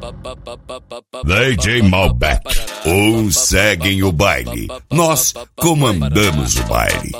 DJ Malbec, uns seguem o baile, nós comandamos o baile.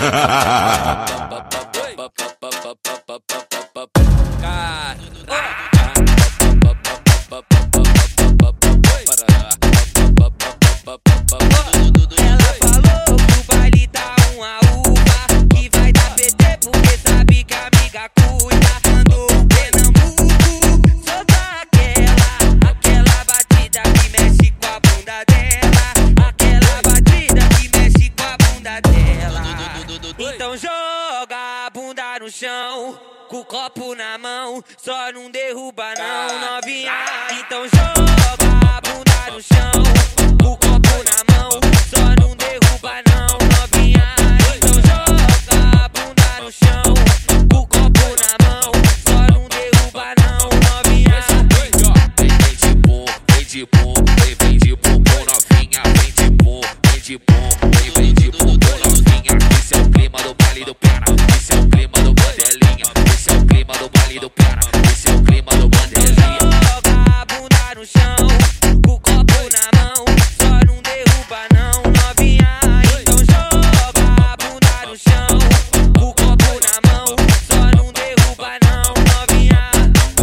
Então joga a bunda no chão, com o copo na mão, só não derruba não, novinha. Então joga a bunda no chão, com o copo na mão, só não derruba não, novinha. Então joga a bunda no chão, com o copo na mão, só não derruba não, novinha. Vem de bom, vem de bom, vem de bumbum novinha, vem de bom, vem de bom, vem de bumbum novinha. Esse é o clima do baile do Pera, esse é o clima do Bandelinha, esse é o clima do baile do Pera, esse é o clima do Bandelinha. Joga a bunda no chão, com o copo na mão, só não derruba não, novinha. Então joga a bunda no chão, com o copo na mão, só não derruba não, novinha.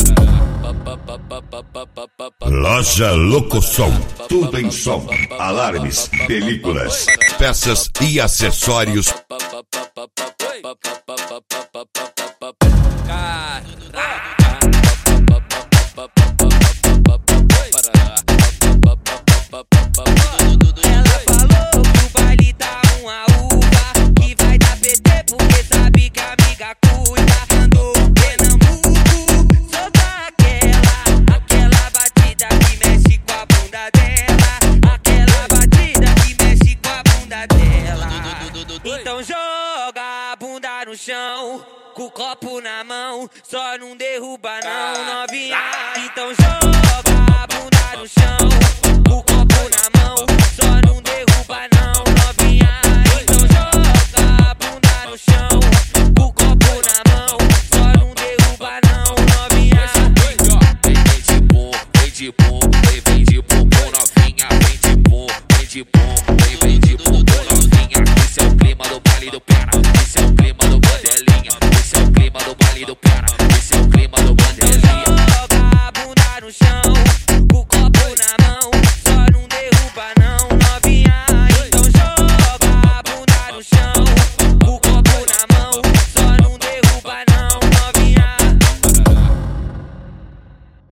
Loja Locosom, tudo em som, alarmes, películas, peças e acessórios. Ela falou que o baile tá uma uva, que vai dar PT porque sabe que a amiga cuida. Andou o Pernambuco, sou daquela batida que mexe com a bunda dela, aquela batida que mexe com a bunda dela. Então joga a bunda no chão, com o copo na mão, só não derruba não, novinha.